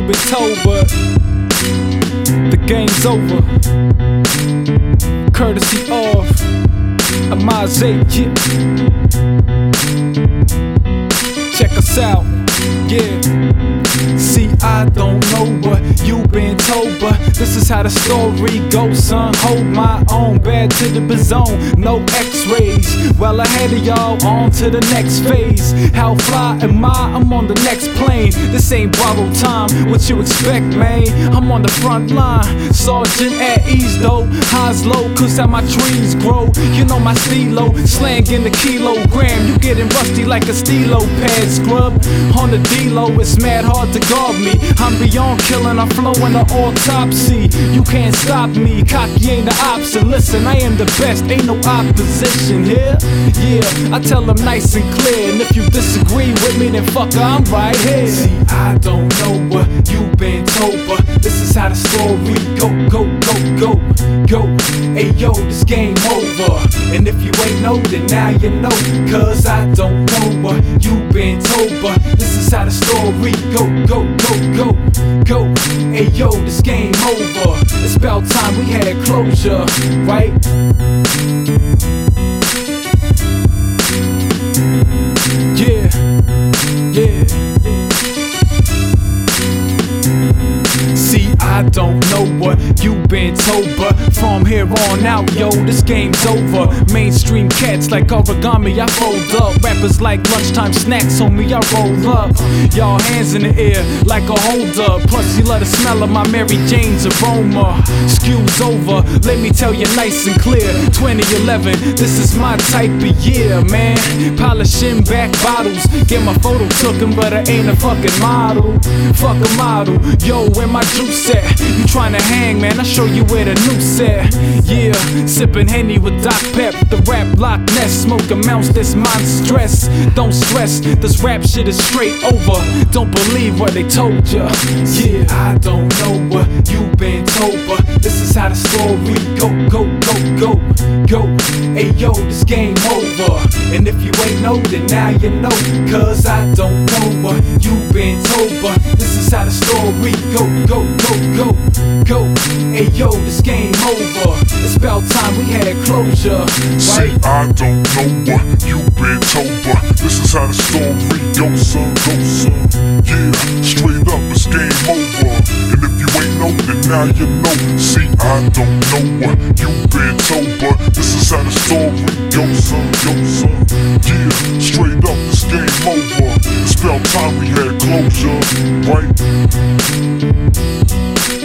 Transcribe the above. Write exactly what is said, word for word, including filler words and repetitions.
been told, but the game's over. Courtesy of Amaze, yeah. Check us out, yeah. See, I don't know what you've been told, but this is how the story goes, son. Hold my own, bad to the bazone, no x-rays. Well ahead of y'all, on to the next phase. How fly am I? I'm on the next plane. This ain't borrowed time, what you expect, man? I'm on the front line, sergeant at ease though. Highs low, cause how my trees grow. You know my stilo, slang in the kilogram. You getting rusty like a stilo pad scrub. On the D-Lo, it's mad hard to guard me. I'm beyond killing, I'm flowing the autopsy. You can't stop me, cocky ain't the option. Listen, I am the best, ain't no opposition here. Yeah, I tell them nice and clear. And if you disagree with me, then fucker, I'm right here. See, I don't know what you've been told, but this is how the story go, go, go, go, go. Hey yo, this game over. And if you ain't know, then now you know. Cause I don't know what you've been told, but this is how the story go, go, go, go, go. Hey yo, this game over. It's about time we had closure, right? Yeah, yeah, yeah. See, I don't know what you've been told, but from here on out, yo, this game's over. Mainstream cats like origami, I fold up. Rappers like lunchtime snacks, homie, I roll up. Y'all hands in the air like a holder. Plus you love the smell of my Mary Jane's aroma. Excuse over, let me tell you nice and clear. twenty eleven, this is my type of year, man. Polishing back bottles, get my photo taken, but I ain't a fucking model. Fuck a model, yo, where my juice at? You tryna hang, man, I'll show you where the noose at. Yeah, sipping Henny with Doc Pep, the rap Loch Ness, smoking mounts, this monstrous. Don't stress, this rap shit is straight over. Don't believe what they told ya. Yeah, I don't know what you've been told, but this is how the story go, go, go, go, go. Hey yo, this game over. And if you ain't know, then now you know. Cause I don't know what you've been told, but this is how the story go, go, go, go, go. Hey yo, this game over. It's about time we had closure, right? Say I don't know what you've been told, but this is how the story goes, son, go, son. Yeah, straight up, it's game over. And if you ain't know, then now you know. See, I don't know what you've been told, but this is how the story goes, son, go, son. Yeah, straight up, it's game over. It's about time we had closure, right?